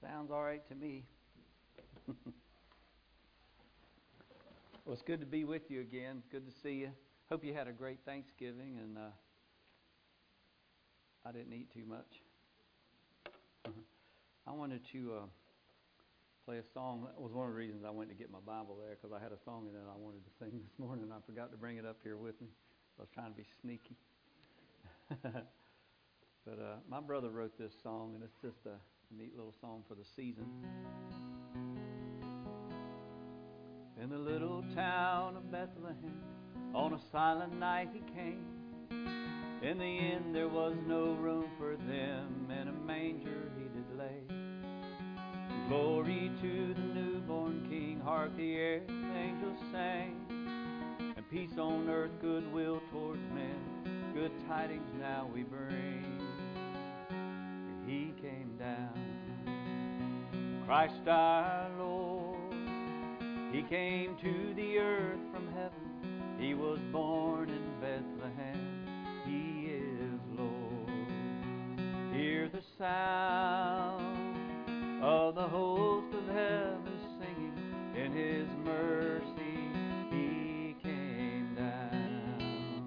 Sounds all right to me. Well, it's good to be with you again. Good to see you. Hope you had a great Thanksgiving, and I didn't eat too much. I wanted to play a song. That was one of the reasons I went to get my Bible there, because I had a song in it I wanted to sing this morning, and I forgot to bring it up here with me. I was trying to be sneaky. But my brother wrote this song, and it's just a neat little song for the season. In the little town of Bethlehem, on a silent night he came. In the end there was no room for them, in a manger he did lay. Glory to the newborn King, hark the angels sang. And peace on earth, goodwill towards men, good tidings now we bring. And he came down, Christ our Lord. He came to the earth from heaven. He was born in Bethlehem. He is Lord. Hear the sound of the host of heaven singing. In His mercy He came down.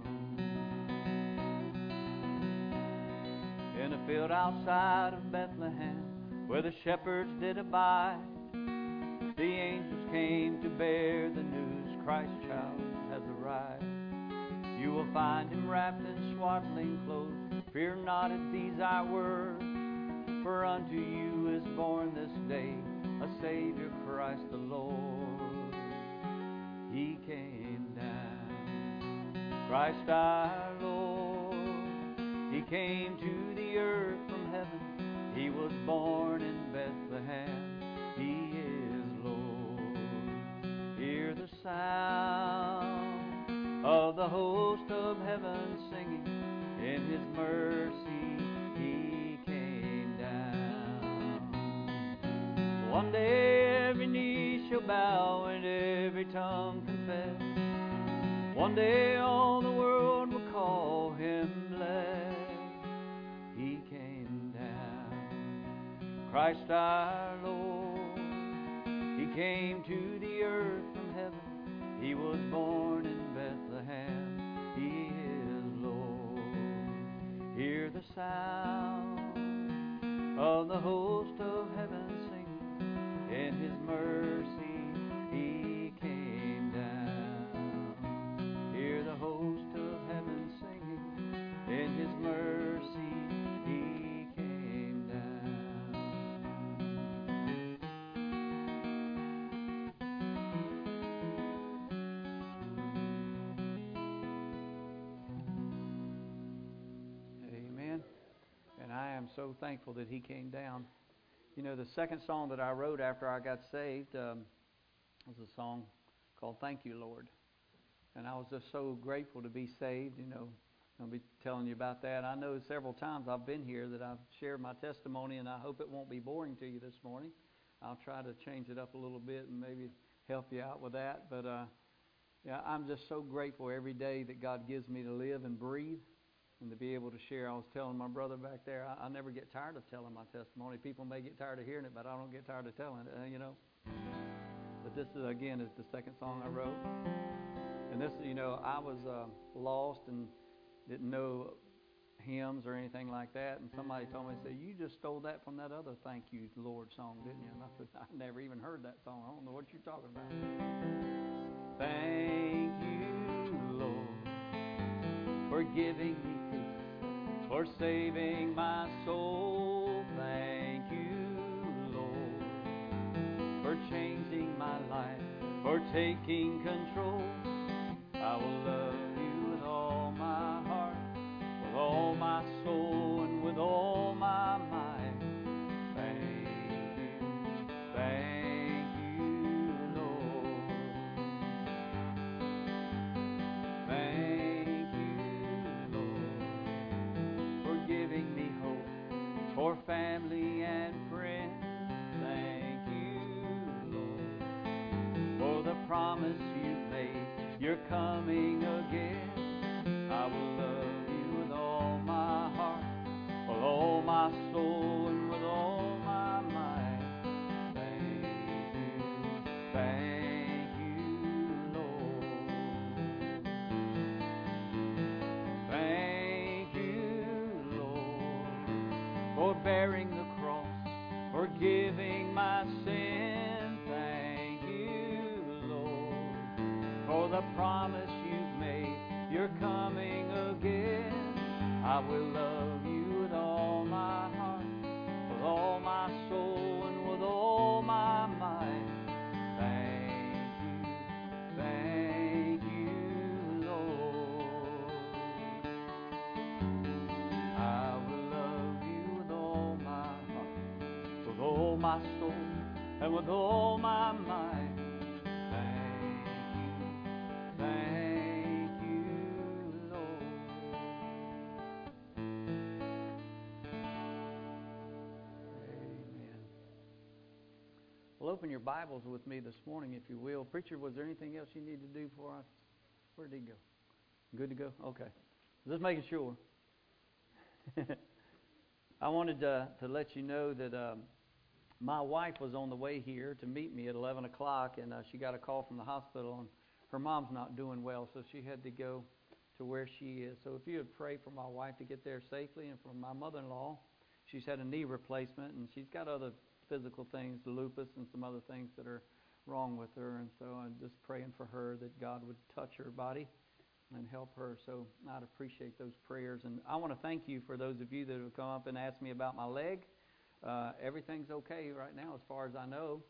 In a field outside of Bethlehem, where the shepherds did abide, the angels came to bear the news, Christ child has arrived. You will find Him wrapped in swaddling clothes. Fear not at these our words, for unto you is born this day a Savior, Christ the Lord. He came down, Christ our Lord. He came to the earth from heaven. He was born in Bethlehem. He is Lord. Hear the sound of the host of heaven singing. In His mercy He came down. One day every knee shall bow and every tongue confess. One day all the world will call Him blessed. He came down, Christ our Lord. He came to the earth from heaven. He was born in Bethlehem. He is Lord. Hear the sound of the host of heaven singing. In His mercy He came down. Hear the host of heaven singing. In His mercy He came down. Amen. And I am so thankful that He came down. You know, the second song that I wrote after I got saved was a song called Thank You, Lord. And I was just so grateful to be saved. You know, I'll be telling you about that. I know several times I've been here that I've shared my testimony, and I hope it won't be boring to you this morning. I'll try to change it up a little bit and maybe help you out with that. But yeah, I'm just so grateful every day that God gives me to live and breathe and to be able to share. I was telling my brother back there, I never get tired of telling my testimony. People may get tired of hearing it, but I don't get tired of telling it, you know. But this, again, is the second song I wrote. And this, you know, I was lost and didn't know hymns or anything like that. And somebody told me, said, you just stole that from that other Thank You, Lord song, didn't you? And I said, I never even heard that song. I don't know what you're talking about. Thank you, Lord, for giving me peace, for saving my soul. Thank you, Lord, for changing my life, for taking control. I will love you with all my heart, with all my soul, and with all my might. Thank you, Lord. Thank you, Lord, for giving me hope, for family and friends. Thank you, Lord, for the promise you've made. You're coming again. I will love you with all my heart, with all my soul, and with all my might. bearing the cross, forgiving my sin. Thank you, Lord, for the promise you've made. You're coming again. I will love you with all my heart, with all my soul, and with all my might. Thank you, Lord. I will love you with all my heart, with all my soul, and with all my might. Thank you, Lord. Amen. Well, open your Bibles with me this morning, if you will. Preacher, was there anything else you need to do for us? Where did he go? Good to go? Okay. Just making sure. I wanted to let you know that my wife was on the way here to meet me at 11 o'clock, and she got a call from the hospital, and her mom's not doing well, so she had to go to where she is. So if you would pray for my wife to get there safely, and for my mother-in-law, she's had a knee replacement, and she's got other physical things, lupus and some other things that are wrong with her, and so I'm just praying for her that God would touch her body and help her. So I'd appreciate those prayers. And I want to thank you for those of you that have come up and asked me about my leg. Everything's okay right now as far as I know.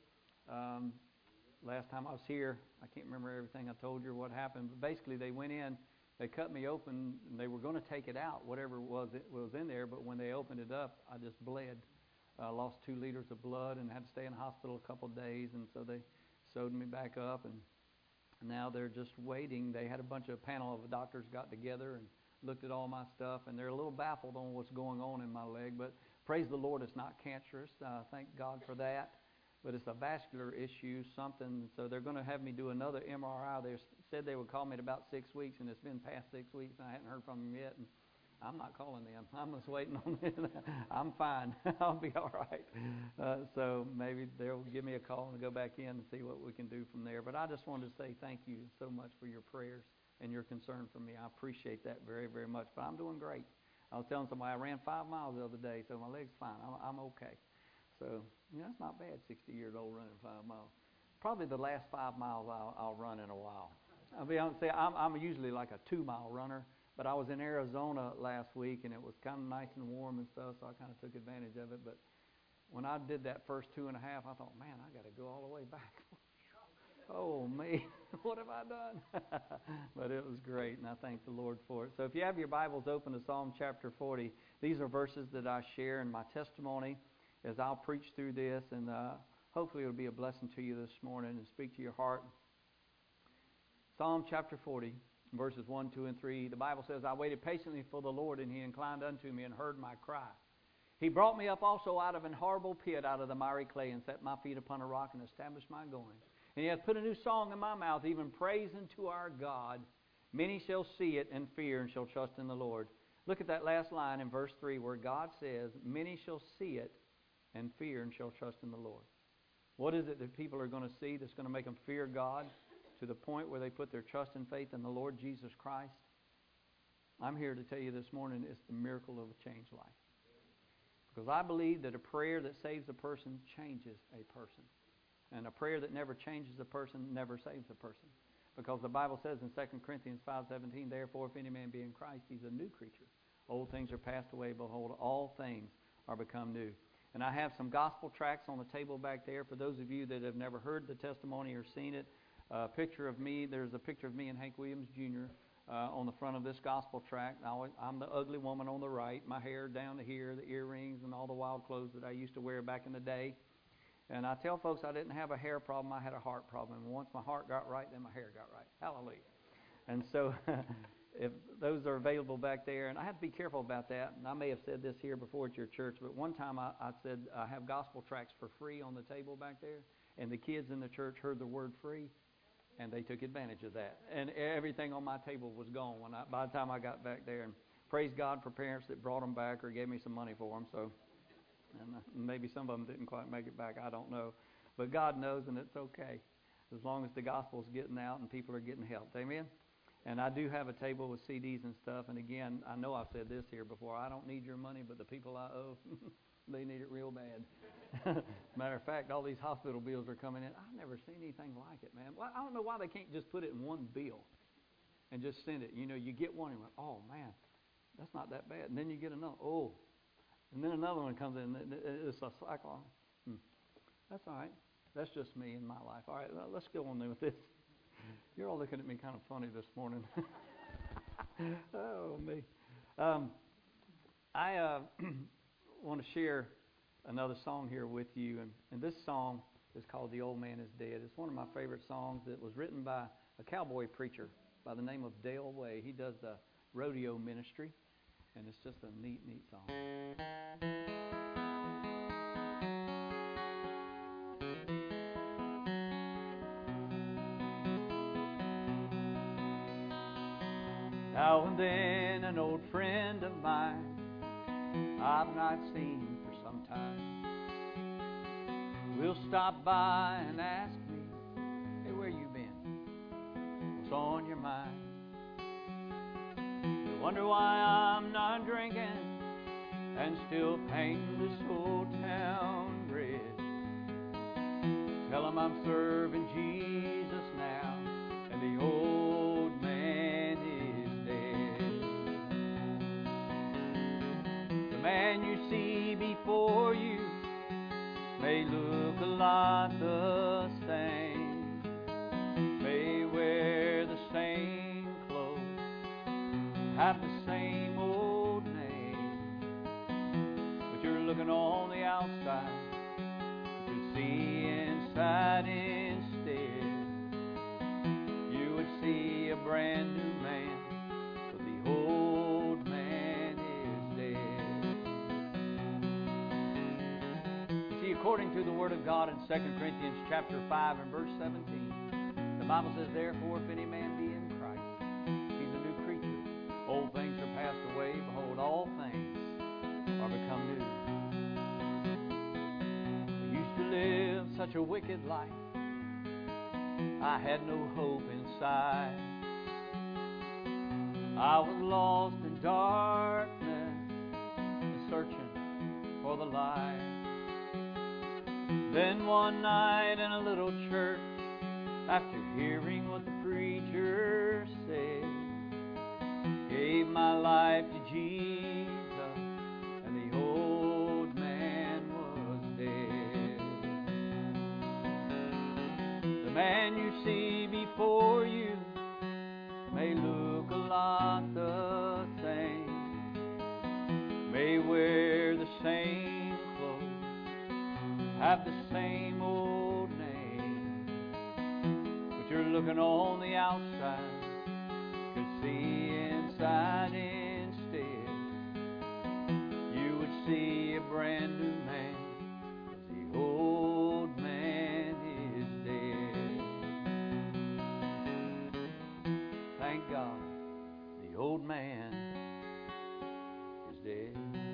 Last time I was here, I can't remember everything I told you or what happened, but basically they went in, they cut me open, and they were going to take it out, whatever it was in there, but when they opened it up, I just bled. I lost 2 liters of blood and had to stay in the hospital a couple of days, and so they sewed me back up, and now they're just waiting. They had a panel of doctors got together and looked at all my stuff, and they're a little baffled on what's going on in my leg, but praise the Lord, it's not cancerous. Thank God for that. But it's a vascular issue, something. So they're going to have me do another MRI. They said they would call me in about 6 weeks, and it's been past 6 weeks, and I hadn't heard from them yet. And I'm not calling them. I'm just waiting on them. I'm fine. I'll be all right. So maybe they'll give me a call and go back in and see what we can do from there. But I just wanted to say thank you so much for your prayers and your concern for me. I appreciate that very, very much. But I'm doing great. I was telling somebody I ran 5 miles the other day, so my leg's fine. I'm okay. So, that's not bad, 60 years old running 5 miles. Probably the last 5 miles I'll run in a while. I'll be honest, I'm usually like a 2-mile runner, but I was in Arizona last week, and it was kind of nice and warm and stuff, so I kind of took advantage of it. But when I did that first 2.5, I thought, man, I got to go all the way back. Oh, me, what have I done? But it was great, and I thank the Lord for it. So if you have your Bibles open to Psalm chapter 40, these are verses that I share in my testimony as I'll preach through this, and hopefully it'll be a blessing to you this morning and speak to your heart. Psalm chapter 40, verses 1, 2, and 3, the Bible says, I waited patiently for the Lord, and He inclined unto me and heard my cry. He brought me up also out of an horrible pit, out of the miry clay, and set my feet upon a rock, and established my going. And He hath put a new song in my mouth, even praise unto our God. Many shall see it and fear, and shall trust in the Lord. Look at that last line in verse 3, where God says, many shall see it and fear, and shall trust in the Lord. What is it that people are going to see that's going to make them fear God to the point where they put their trust and faith in the Lord Jesus Christ? I'm here to tell you this morning it's the miracle of a changed life. Because I believe that a prayer that saves a person changes a person. And a prayer that never changes a person never saves a person. Because the Bible says in 2 Corinthians 5:17, therefore if any man be in Christ, he's a new creature. Old things are passed away, behold, all things are become new. And I have some gospel tracts on the table back there for those of you that have never heard the testimony or seen it. A picture of me, there's a picture of me and Hank Williams Jr. On the front of this gospel tract. I'm the ugly woman on the right, my hair down to here, the earrings and all the wild clothes that I used to wear back in the day. And I tell folks I didn't have a hair problem, I had a heart problem. And once my heart got right, then my hair got right. Hallelujah. And so if those are available back there, and I have to be careful about that, and I may have said this here before at your church, but one time I said I have gospel tracts for free on the table back there, and the kids in the church heard the word free, and they took advantage of that. And everything on my table was gone by the time I got back there. And praise God for parents that brought them back or gave me some money for them. So, and maybe some of them didn't quite make it back, I don't know. But God knows, and it's okay, as long as the gospel's getting out and people are getting helped. Amen? And I do have a table with CDs and stuff. And again, I know I've said this here before. I don't need your money, but the people I owe, They need it real bad. Matter of fact, all these hospital bills are coming in. I've never seen anything like it, man. Well, I don't know why they can't just put it in one bill and just send it. You know, you get one and you're like, oh, man, that's not that bad. And then you get another, oh. And then another one comes in. It's a cycle. That's all right. That's just me in my life. All right, well, let's go on there with this. You're all looking at me kind of funny this morning. Oh, me. I want to share another song here with you. And this song is called The Old Man is Dead. It's one of my favorite songs. It was written by a cowboy preacher by the name of Dale Way. He does the rodeo ministry. And it's just a neat, neat song. Now and then an old friend of mine I've not seen for some time will stop by and ask me, hey, where you been? What's on your mind? You wonder why I'm not drinking and still painting this old town red. Tell 'em I'm serving Jesus now and the old man is dead. The man you see before you may look a lot the same, may wear the same clothes, have the same old name, but you're looking on the outside to see inside instead. You would see a brand new man, but the old man is dead. See, according to the Word of God in 2 Corinthians chapter 5 and verse 17, the Bible says, therefore, if any man be in Christ, he's a new creature. Old things are passed away. Behold, all things are become new. I used to live such a wicked life. I had no hope inside. I was lost in darkness, searching for the light. Then one night in a little church, after hearing what the preacher said, gave my life to Jesus, and the old man was dead. The man you see before you may look a lot the same, may wear the same clothes, have the same old name, but you're looking on the outside, could see inside instead. You would see a brand new man, 'cause the old man is dead. Thank God, the old man is dead.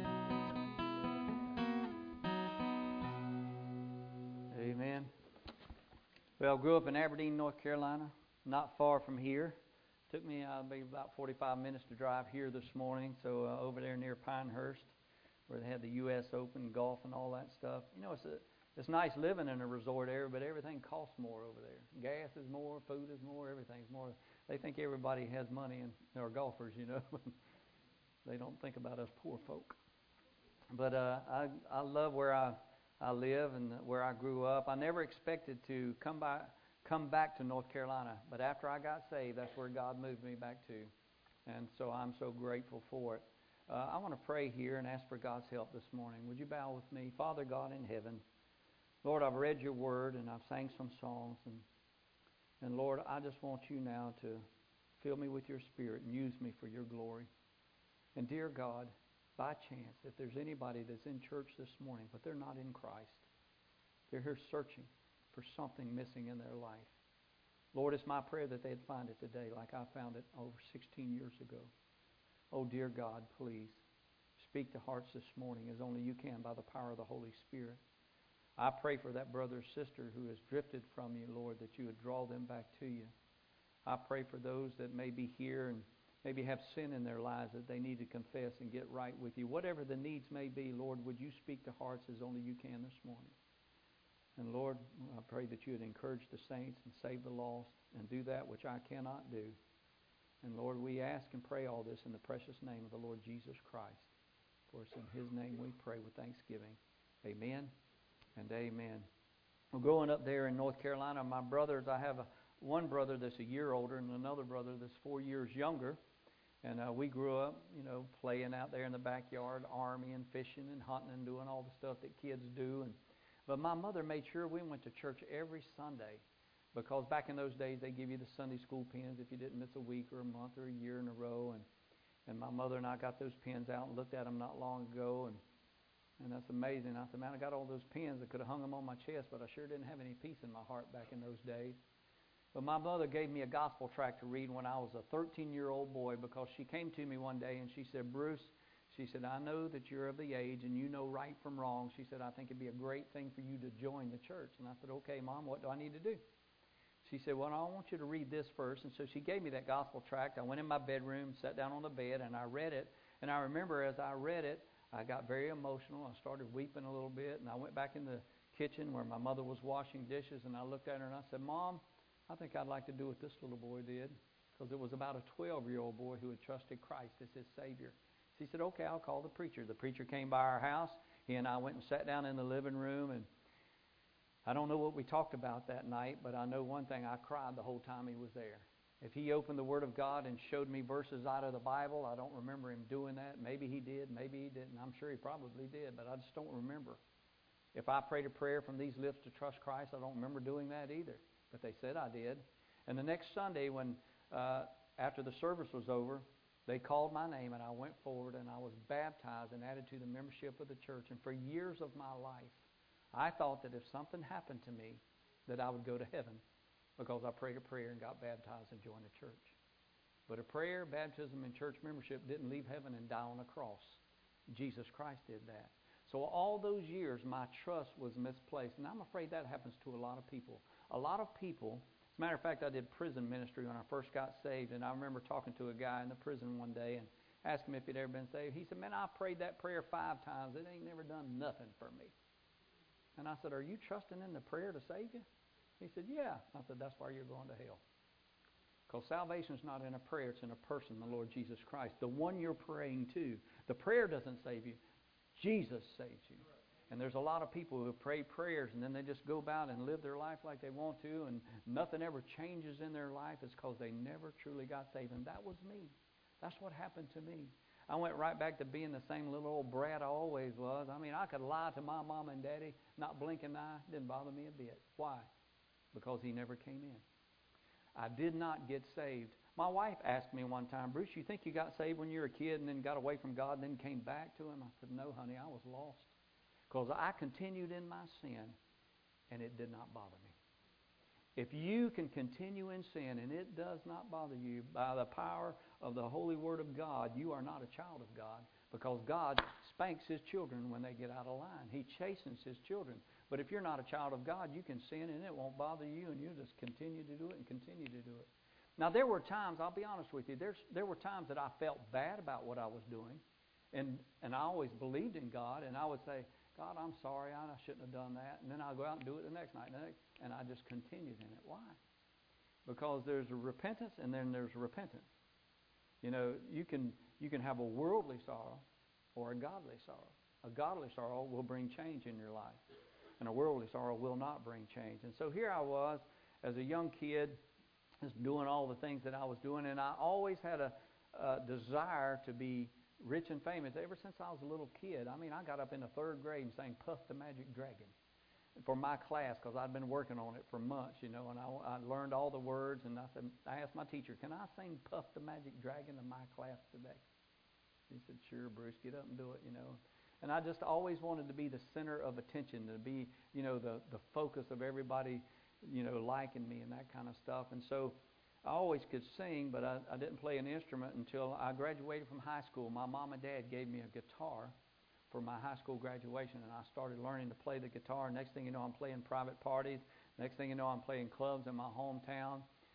Amen. Well, I grew up in Aberdeen, North Carolina, not far from here. Took me maybe about 45 minutes to drive here this morning. So over there near Pinehurst, where they had the U.S. Open, golf, and all that stuff. You know, it's nice living in a resort area, but everything costs more over there. Gas is more, food is more, everything's more. They think everybody has money and are golfers, you know. They don't think about us poor folk. But I love where I live and where I grew up. I never expected to come back to North Carolina, but after I got saved, that's where God moved me back to, and so I'm so grateful for it. I want to pray here and ask for God's help this morning. Would you bow with me? Father God in heaven, Lord, I've read your word and I've sang some songs, and Lord, I just want you now to fill me with your spirit and use me for your glory. And dear God, by chance, if there's anybody that's in church this morning, but they're not in Christ, they're here searching for something missing in their life. Lord, it's my prayer that they'd find it today like I found it over 16 years ago. Oh, dear God, please speak to hearts this morning as only you can by the power of the Holy Spirit. I pray for that brother or sister who has drifted from you, Lord, that you would draw them back to you. I pray for those that may be here and maybe have sin in their lives that they need to confess and get right with you. Whatever the needs may be, Lord, would you speak to hearts as only you can this morning? And Lord, I pray that you would encourage the saints and save the lost and do that which I cannot do. And Lord, we ask and pray all this in the precious name of the Lord Jesus Christ. For it's in His name we pray with thanksgiving. Amen and amen. Well, growing up there in North Carolina, my brothers, I have one brother that's a year older and another brother that's 4 years younger. And we grew up, playing out there in the backyard, armying, fishing and hunting and doing all the stuff that kids do. But my mother made sure we went to church every Sunday, because back in those days they give you the Sunday school pins if you didn't miss a week or a month or a year in a row. And my mother and I got those pins out and looked at them not long ago, and that's amazing. I said, man, I got all those pins. I could have hung them on my chest, but I sure didn't have any peace in my heart back in those days. But my mother gave me a gospel tract to read when I was a 13-year-old boy, because she came to me one day and she said, Bruce, she said, I know that you're of the age and you know right from wrong. She said, I think it'd be a great thing for you to join the church. And I said, okay, Mom, what do I need to do? She said, well, I want you to read this first. And so she gave me that gospel tract. I went in my bedroom, sat down on the bed, and I read it. And I remember as I read it, I got very emotional. I started weeping a little bit. And I went back in the kitchen where my mother was washing dishes. And I looked at her and I said, Mom, I think I'd like to do what this little boy did. Because it was about a 12-year-old boy who had trusted Christ as his Savior. She said, okay, I'll call the preacher. The preacher came by our house. He and I went and sat down in the living room. And I don't know what we talked about that night, but I know one thing. I cried the whole time he was there. If he opened the Word of God and showed me verses out of the Bible, I don't remember him doing that. Maybe he did, maybe he didn't. I'm sure he probably did, but I just don't remember. If I prayed a prayer from these lips to trust Christ, I don't remember doing that either. But they said I did. And the next Sunday, when after the service was over, they called my name, and I went forward, and I was baptized and added to the membership of the church. And for years of my life, I thought that if something happened to me, that I would go to heaven, because I prayed a prayer and got baptized and joined the church. But a prayer, baptism, and church membership didn't leave heaven and die on a cross. Jesus Christ did that. So all those years, my trust was misplaced. And I'm afraid that happens to a lot of people. A lot of people, as a matter of fact, I did prison ministry when I first got saved. And I remember talking to a guy in the prison one day and asked him if he'd ever been saved. He said, man, I prayed that prayer 5 times. It ain't never done nothing for me. And I said, are you trusting in the prayer to save you? He said, yeah. I said, that's why you're going to hell. Because salvation is not in a prayer, it's in a person, the Lord Jesus Christ, the one you're praying to. The prayer doesn't save you. Jesus saves you. And there's a lot of people who pray prayers and then they just go about and live their life like they want to, and nothing ever changes in their life. It's because they never truly got saved. And that was me. That's what happened to me. I went right back to being the same little old brat I always was. I mean, I could lie to my mom and daddy, not blink an eye. It didn't bother me a bit. Why? Because he never came in. I did not get saved. My wife asked me one time, Bruce, you think you got saved when you were a kid and then got away from God and then came back to Him? I said, no, honey, I was lost. Because I continued in my sin and it did not bother me. If you can continue in sin and it does not bother you, by the power of the holy Word of God, you are not a child of God, because God spanks His children when they get out of line. He chastens His children. But if you're not a child of God, you can sin and it won't bother you, and you just continue to do it and continue to do it. Now, there were times, I'll be honest with you, there were times that I felt bad about what I was doing, and I always believed in God, and I would say, God, I'm sorry, I shouldn't have done that. And then I'll go out and do it the next night, and I just continued in it. Why? Because there's a repentance and then there's repentance. You know, you can have a worldly sorrow or a godly sorrow. A godly sorrow will bring change in your life, and a worldly sorrow will not bring change. And so here I was as a young kid, just doing all the things that I was doing, and I always had a desire to be rich and famous ever since I was a little kid. I mean, I got up in the 3rd grade and sang Puff the Magic Dragon for my class, because I'd been working on it for months, you know, and I learned all the words, and I asked my teacher, can I sing Puff the Magic Dragon in my class today? He said, sure, Bruce, get up and do it, you know. And I just always wanted to be the center of attention, to be, you know, the focus of everybody, you know, liking me and that kind of stuff. And so I always could sing, but I didn't play an instrument until I graduated from high school. My mom and dad gave me a guitar for my high school graduation, and I started learning to play the guitar. Next thing you know, I'm playing private parties. Next thing you know, I'm playing clubs in my hometown.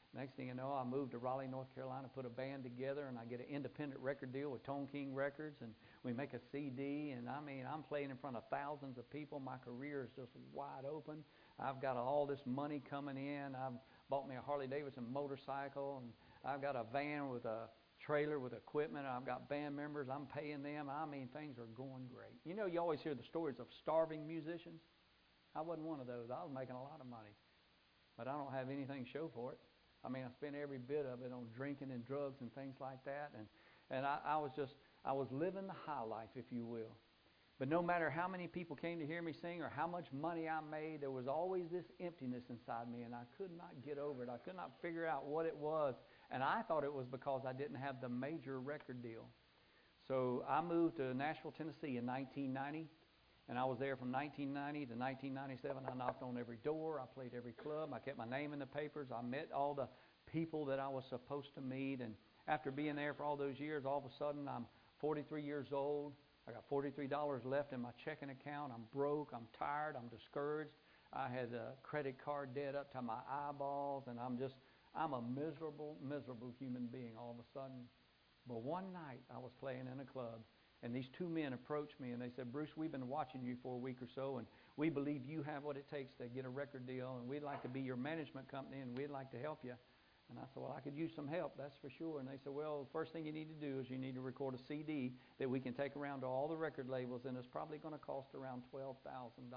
Next thing you know, I moved to Raleigh, North Carolina, put a band together, and I get an independent record deal with Tone King Records, and we make a CD, and I mean, I'm playing in front of thousands of people. My career is just wide open. I've got all this money coming in. I've bought me a Harley-Davidson motorcycle, and I've got a van with a trailer with equipment. I've got band members. I'm paying them. I mean, things are going great. You know, you always hear the stories of starving musicians. I wasn't one of those. I was making a lot of money, but I don't have anything to show for it. I mean, I spent every bit of it on drinking and drugs and things like that. And I was living the high life, if you will. But no matter how many people came to hear me sing or how much money I made, there was always this emptiness inside me, and I could not get over it. I could not figure out what it was. And I thought it was because I didn't have the major record deal. So I moved to Nashville, Tennessee in 1990. And I was there from 1990 to 1997. I knocked on every door. I played every club. I kept my name in the papers. I met all the people that I was supposed to meet. And after being there for all those years, all of a sudden I'm 43 years old. I got $43 left in my checking account. I'm broke. I'm tired. I'm discouraged. I had credit card debt up to my eyeballs. And I'm a miserable, miserable human being all of a sudden. But one night I was playing in a club. And these two men approached me and they said, Bruce, we've been watching you for a week or so, and we believe you have what it takes to get a record deal, and we'd like to be your management company, and we'd like to help you. And I said, well, I could use some help, that's for sure. And they said, well, the first thing you need to do is you need to record a CD that we can take around to all the record labels, and it's probably going to cost around $12,000. And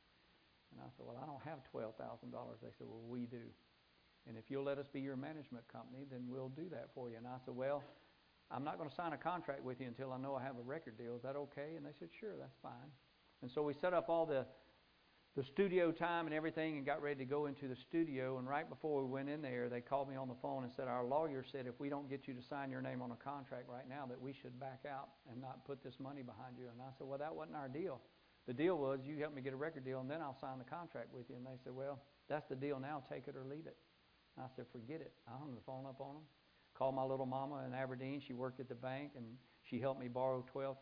I said, well, I don't have $12,000. They said, well, we do. And if you'll let us be your management company, then we'll do that for you. And I said, well, I'm not going to sign a contract with you until I know I have a record deal. Is that okay? And they said, sure, that's fine. And so we set up all the studio time and everything and got ready to go into the studio. And right before we went in there, they called me on the phone and said, our lawyer said if we don't get you to sign your name on a contract right now that we should back out and not put this money behind you. And I said, well, that wasn't our deal. The deal was you help me get a record deal and then I'll sign the contract with you. And they said, well, that's the deal now. Take it or leave it. And I said, forget it. I hung the phone up on them. Called my little mama in Aberdeen. She worked at the bank, and she helped me borrow $12,000.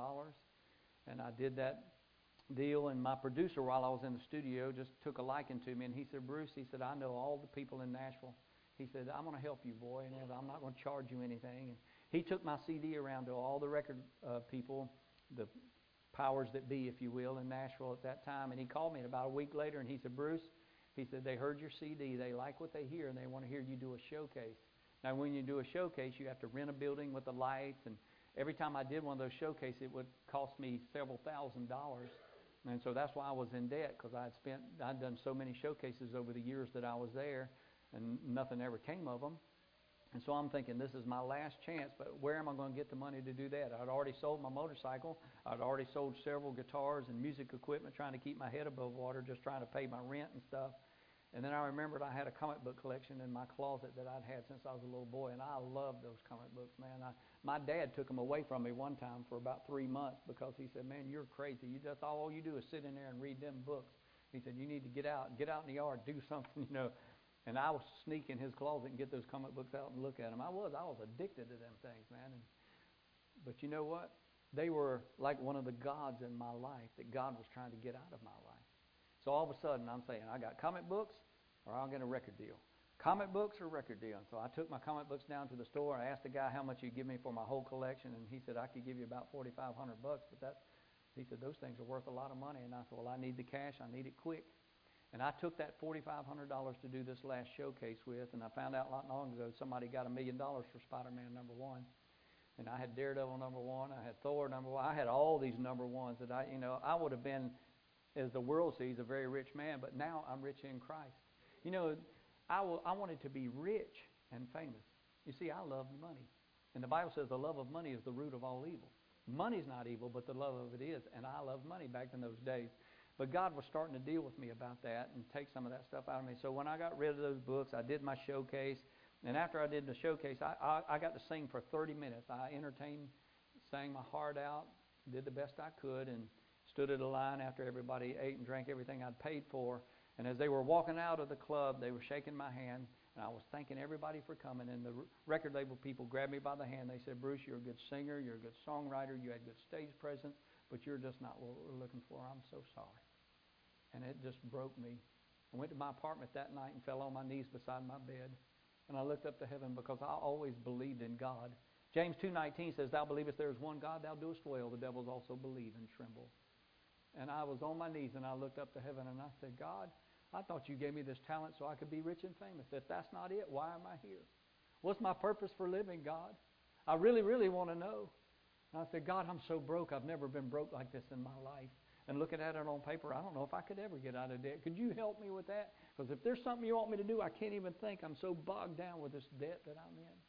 And I did that deal, and my producer, while I was in the studio, just took a liking to me. And he said, Bruce, he said, I know all the people in Nashville. He said, I'm going to help you, boy, and I'm not going to charge you anything. And he took my CD around to all the record people, the powers that be, if you will, in Nashville at that time. And he called me about a week later, and he said, Bruce, he said, they heard your CD. They like what they hear, and they want to hear you do a showcase. Now, when you do a showcase, you have to rent a building with the lights, and every time I did one of those showcases, it would cost me several $1,000s. And so that's why I was in debt, because I'd done so many showcases over the years that I was there, and nothing ever came of them. And so I'm thinking, this is my last chance, but where am I going to get the money to do that? I'd already sold my motorcycle. I'd already sold several guitars and music equipment, trying to keep my head above water, just trying to pay my rent and stuff. And then I remembered I had a comic book collection in my closet that I'd had since I was a little boy, and I loved those comic books, man. My dad took them away from me one time for about 3 months because he said, man, you're crazy. All you do is sit in there and read them books. He said, you need to get out in the yard, do something, you know. And I would sneak in his closet and get those comic books out and look at them. I was addicted to them things, man. But you know what? They were like one of the gods in my life that God was trying to get out of my life. So all of a sudden, I'm saying, I got comic books or I'll get a record deal. Comic books or record deal. So I took my comic books down to the store. I asked the guy how much he'd give me for my whole collection, and he said I could give you about $4,500. But he said those things are worth a lot of money. And I said, well, I need the cash. I need it quick. And I took that $4,500 to do this last showcase with, and I found out not long ago somebody got $1 million for Spider-Man #1. And I had Daredevil #1. I had Thor #1. I had all these #1s that I would have been, as the world sees, a very rich man, but now I'm rich in Christ. You know, I wanted to be rich and famous. You see, I love money. And the Bible says the love of money is the root of all evil. Money's not evil, but the love of it is. And I loved money back in those days. But God was starting to deal with me about that and take some of that stuff out of me. So when I got rid of those books, I did my showcase. And after I did the showcase, I got to sing for 30 minutes. I entertained, sang my heart out, did the best I could, and stood at a line after everybody ate and drank everything I'd paid for. And as they were walking out of the club, they were shaking my hand, and I was thanking everybody for coming. And the record label people grabbed me by the hand. They said, Bruce, you're a good singer, you're a good songwriter, you had good stage presence, but you're just not what we're looking for. I'm so sorry. And it just broke me. I went to my apartment that night and fell on my knees beside my bed. And I looked up to heaven because I always believed in God. James 2:19 says, thou believest there is one God, thou doest well. The devils also believe and tremble. And I was on my knees and I looked up to heaven and I said, God, I thought you gave me this talent so I could be rich and famous. If that's not it, why am I here? What's my purpose for living, God? I really, really want to know. And I said, God, I'm so broke. I've never been broke like this in my life. And looking at it on paper, I don't know if I could ever get out of debt. Could you help me with that? Because if there's something you want me to do, I can't even think. I'm so bogged down with this debt that I'm in.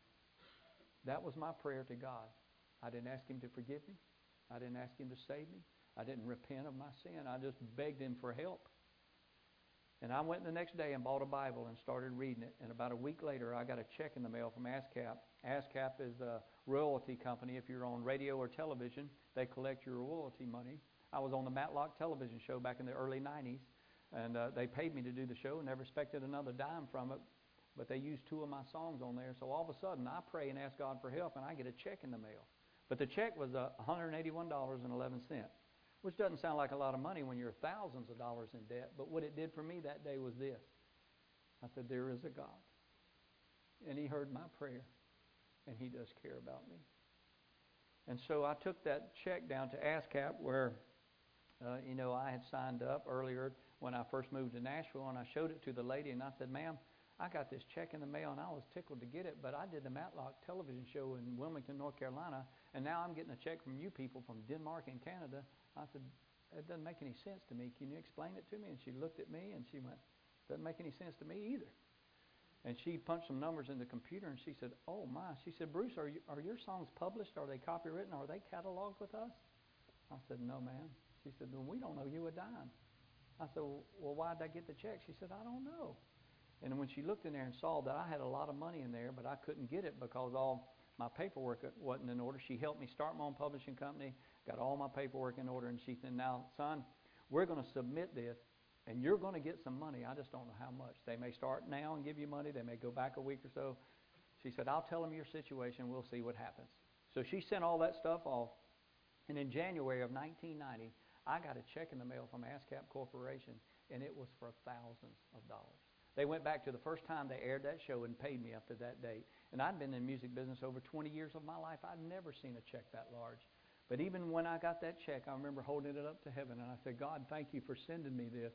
That was my prayer to God. I didn't ask Him to forgive me. I didn't ask Him to save me. I didn't repent of my sin. I just begged Him for help. And I went the next day and bought a Bible and started reading it. And about a week later, I got a check in the mail from ASCAP. ASCAP is a royalty company. If you're on radio or television, they collect your royalty money. I was on the Matlock television show back in the early 90s, and they paid me to do the show and never expected another dime from it, but they used 2 of my songs on there. So all of a sudden, I pray and ask God for help, and I get a check in the mail. But the check was $181.11, which doesn't sound like a lot of money when you're thousands of dollars in debt, but what it did for me that day was this. I said, there is a God, and He heard my prayer, and He does care about me. And so I took that check down to ASCAP where I had signed up earlier when I first moved to Nashville, and I showed it to the lady, and I said, ma'am, I got this check in the mail, and I was tickled to get it, but I did the Matlock television show in Wilmington, North Carolina, and now I'm getting a check from you people from Denmark and Canada. I said, it doesn't make any sense to me. Can you explain it to me? And she looked at me, and she went, doesn't make any sense to me either. And she punched some numbers in the computer, and she said, oh, my. She said, Bruce, are your songs published? Are they copywritten? Are they cataloged with us? I said, no, ma'am. She said, well, we don't owe you a dime. I said, well, why did I get the check? She said, I don't know. And when she looked in there and saw that I had a lot of money in there, but I couldn't get it because all my paperwork wasn't in order, she helped me start my own publishing company, got all my paperwork in order, and she said, now, son, we're going to submit this, and you're going to get some money. I just don't know how much. They may start now and give you money. They may go back a week or so. She said, I'll tell them your situation. We'll see what happens. So she sent all that stuff off, and in January of 1990, I got a check in the mail from ASCAP Corporation, and it was for thousands of dollars. They went back to the first time they aired that show and paid me up to that date. And I'd been in music business over 20 years of my life. I'd never seen a check that large. But even when I got that check, I remember holding it up to heaven, and I said, God, thank you for sending me this.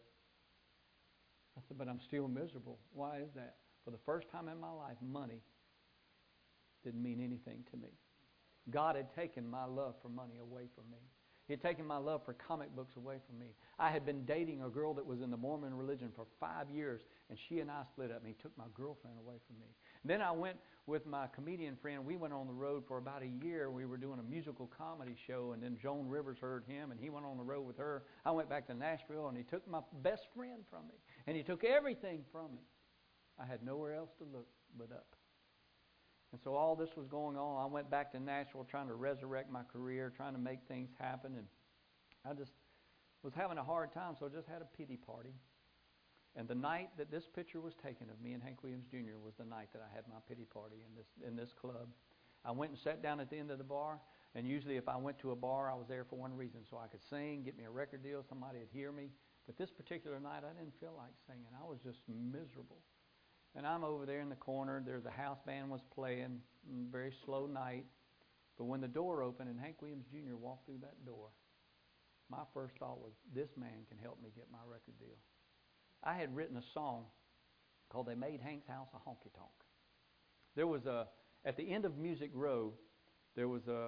I said, but I'm still miserable. Why is that? For the first time in my life, money didn't mean anything to me. God had taken my love for money away from me. He had taken my love for comic books away from me. I had been dating a girl that was in the Mormon religion for 5 years, and she and I split up, and he took my girlfriend away from me. And then I went with my comedian friend. We went on the road for about a year. We were doing a musical comedy show, and then Joan Rivers heard him, and he went on the road with her. I went back to Nashville, and he took my best friend from me, and he took everything from me. I had nowhere else to look but up. And so all this was going on. I went back to Nashville trying to resurrect my career, trying to make things happen. And I just was having a hard time, so I just had a pity party. And the night that this picture was taken of me and Hank Williams Jr. was the night that I had my pity party in this club. I went and sat down at the end of the bar. And usually if I went to a bar, I was there for one reason, so I could sing, get me a record deal, somebody would hear me. But this particular night, I didn't feel like singing. I was just miserable. And I'm over there in the corner. The house band was playing, very slow night. But when the door opened and Hank Williams Jr. walked through that door, my first thought was, this man can help me get my record deal. I had written a song called They Made Hank's House a Honky Tonk. There was at the end of Music Row, there was a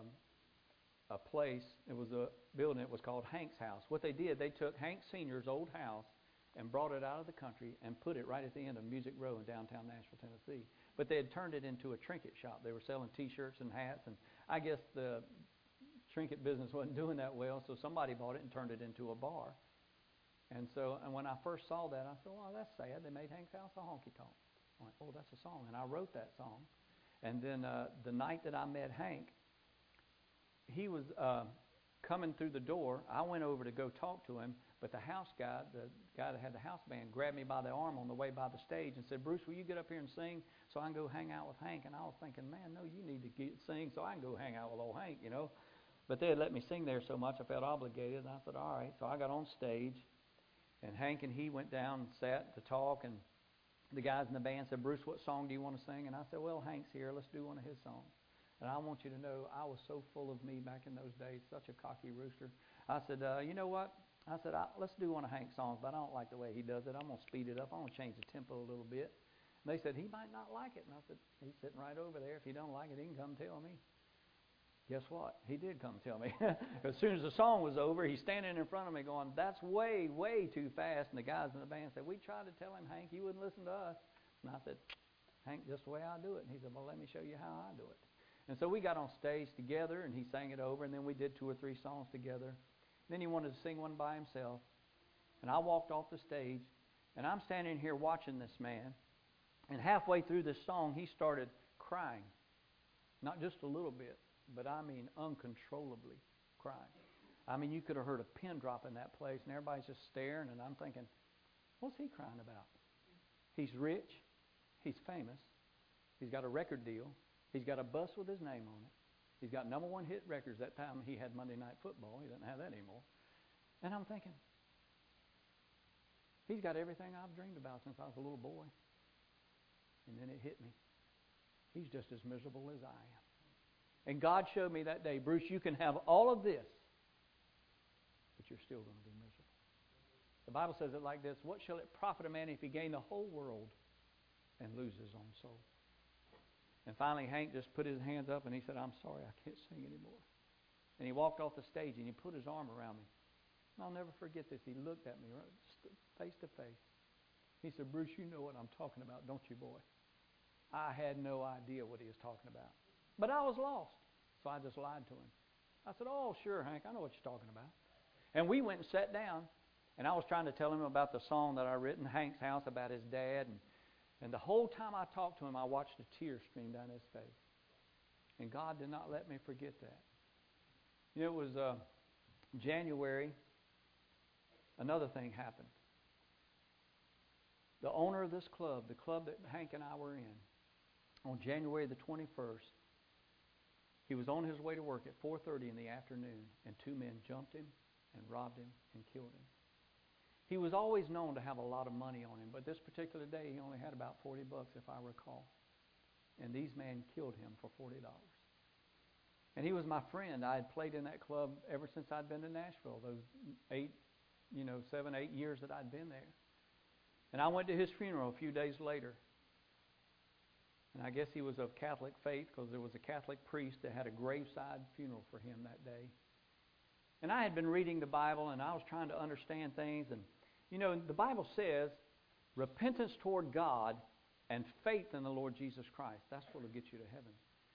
place, it was a building, it was called Hank's House. What they did, they took Hank Sr.'s old house and brought it out of the country and put it right at the end of Music Row in downtown Nashville, Tennessee. But they had turned it into a trinket shop. They were selling T-shirts and hats, and I guess the trinket business wasn't doing that well, so somebody bought it and turned it into a bar. And when I first saw that, I said, well, that's sad. They made Hank's House a honky tonk. I went, oh, that's a song. And I wrote that song. And then the night that I met Hank, he was coming through the door. I went over to go talk to him, but the house guy, the guy that had the house band, grabbed me by the arm on the way by the stage and said, Bruce, will you get up here and sing so I can go hang out with Hank? And I was thinking, man, no, you need to sing so I can go hang out with old Hank, But they had let me sing there so much I felt obligated, and I said, all right. So I got on stage, and Hank and he went down and sat to talk, and the guys in the band said, Bruce, what song do you want to sing? And I said, well, Hank's here. Let's do one of his songs. And I want you to know I was so full of me back in those days, such a cocky rooster. I said, you know what? I said, let's do one of Hank's songs, but I don't like the way he does it. I'm going to speed it up. I'm going to change the tempo a little bit. And they said, he might not like it. And I said, he's sitting right over there. If he don't like it, he can come tell me. Guess what? He did come tell me. As soon as the song was over, he's standing in front of me going, that's way, way too fast. And the guys in the band said, we tried to tell him, Hank, you wouldn't listen to us. And I said, Hank, just the way I do it. And he said, well, let me show you how I do it. And so we got on stage together, and he sang it over, and then we did 2 or 3 songs together. Then he wanted to sing one by himself. And I walked off the stage, and I'm standing here watching this man. And halfway through this song, he started crying. Not just a little bit, but I mean uncontrollably crying. I mean, you could have heard a pin drop in that place, and everybody's just staring, and I'm thinking, what's he crying about? He's rich. He's famous. He's got a record deal. He's got a bus with his name on it. He's got number 1 hit records. That time he had Monday Night Football. He doesn't have that anymore. And I'm thinking, he's got everything I've dreamed about since I was a little boy. And then it hit me. He's just as miserable as I am. And God showed me that day, Bruce, you can have all of this, but you're still going to be miserable. The Bible says it like this, what shall it profit a man if he gain the whole world and lose his own soul? And finally, Hank just put his hands up and he said, I'm sorry, I can't sing anymore. And he walked off the stage and he put his arm around me. And I'll never forget this. He looked at me face to face. He said, Bruce, you know what I'm talking about, don't you, boy? I had no idea what he was talking about. But I was lost, so I just lied to him. I said, oh, sure, Hank, I know what you're talking about. And we went and sat down, and I was trying to tell him about the song that I written, Hank's House, about his dad. And the whole time I talked to him, I watched a tear stream down his face. And God did not let me forget that. You know, it was January. Another thing happened. The owner of this club, the club that Hank and I were in, on January the 21st, he was on his way to work at 4:30 in the afternoon, and 2 men jumped him and robbed him and killed him. He was always known to have a lot of money on him, but this particular day he only had about $40, if I recall. And these men killed him for $40. And he was my friend. I had played in that club ever since I'd been to Nashville, those 7, 8 years that I'd been there. And I went to his funeral a few days later. And I guess he was of Catholic faith because there was a Catholic priest that had a graveside funeral for him that day. And I had been reading the Bible, and I was trying to understand things. And, you know, the Bible says repentance toward God and faith in the Lord Jesus Christ. That's what will get you to heaven.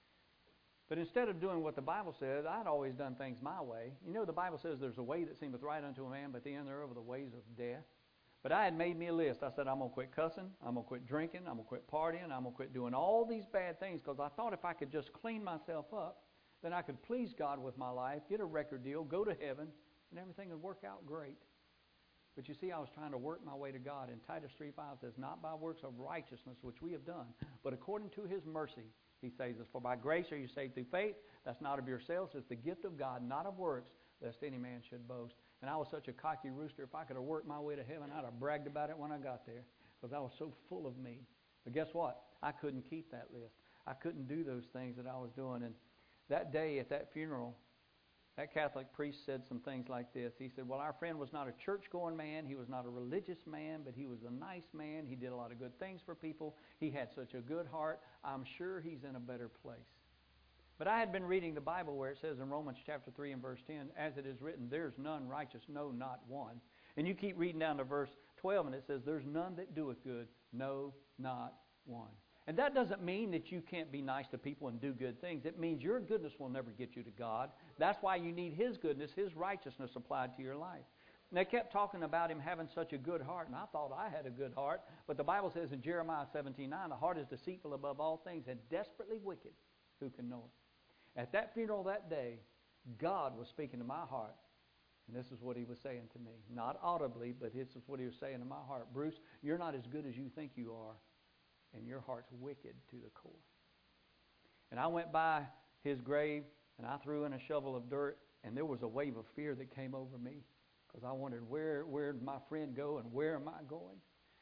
But instead of doing what the Bible says, I'd always done things my way. You know, the Bible says there's a way that seemeth right unto a man, but the end thereof are the ways of death. But I had made me a list. I said, I'm going to quit cussing. I'm going to quit drinking. I'm going to quit partying. I'm going to quit doing all these bad things because I thought if I could just clean myself up, then I could please God with my life, get a record deal, go to heaven, and everything would work out great. But you see, I was trying to work my way to God. And Titus 3:5 says, not by works of righteousness, which we have done, but according to His mercy, He saves us. For by grace are you saved through faith. That's not of yourselves. It's the gift of God, not of works, lest any man should boast. And I was such a cocky rooster. If I could have worked my way to heaven, I'd have bragged about it when I got there because I was so full of me. But guess what? I couldn't keep that list. I couldn't do those things that I was doing. And that day at that funeral, that Catholic priest said some things like this. He said, well, our friend was not a church-going man. He was not a religious man, but he was a nice man. He did a lot of good things for people. He had such a good heart. I'm sure he's in a better place. But I had been reading the Bible where it says in Romans chapter 3 and verse 10, as it is written, there's none righteous, no, not one. And you keep reading down to verse 12 and it says, there's none that doeth good, no, not one. And that doesn't mean that you can't be nice to people and do good things. It means your goodness will never get you to God. That's why you need His goodness, His righteousness applied to your life. And they kept talking about him having such a good heart, and I thought I had a good heart. But the Bible says in Jeremiah 17:9, the heart is deceitful above all things and desperately wicked. Who can know it? At that funeral that day, God was speaking to my heart, and this is what He was saying to me. Not audibly, but this is what He was saying to my heart. Bruce, you're not as good as you think you are, and your heart's wicked to the core. And I went by his grave, and I threw in a shovel of dirt, and there was a wave of fear that came over me because I wondered, where did my friend go, and where am I going?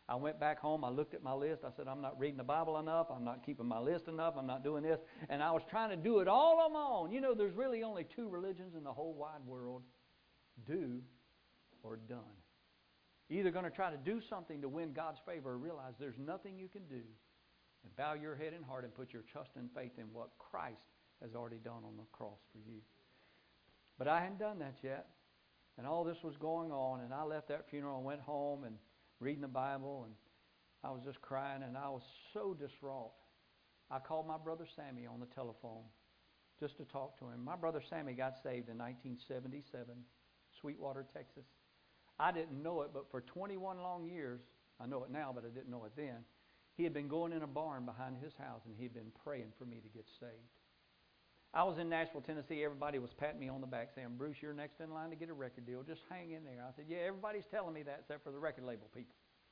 I went back home. I looked at my list. I said, I'm not reading the Bible enough. I'm not keeping my list enough. I'm not doing this. And I was trying to do it all on my own. You know, there's really only two religions in the whole wide world, do or done. You're either going to try to do something to win God's favor or realize there's nothing you can do, and bow your head and heart and put your trust and faith in what Christ has already done on the cross for you. But I hadn't done that yet. And all this was going on, and I left that funeral and went home and reading the Bible, and I was just crying, and I was so distraught. I called my brother Sammy on the telephone just to talk to him. My brother Sammy got saved in 1977, Sweetwater, Texas. I didn't know it, but for 21 long years, I know it now, but I didn't know it then, he had been going in a barn behind his house, and he'd been praying for me to get saved. I was in Nashville, Tennessee. Everybody was patting me on the back saying, Bruce, you're next in line to get a record deal. Just hang in there. I said, yeah, everybody's telling me that except for the record label people.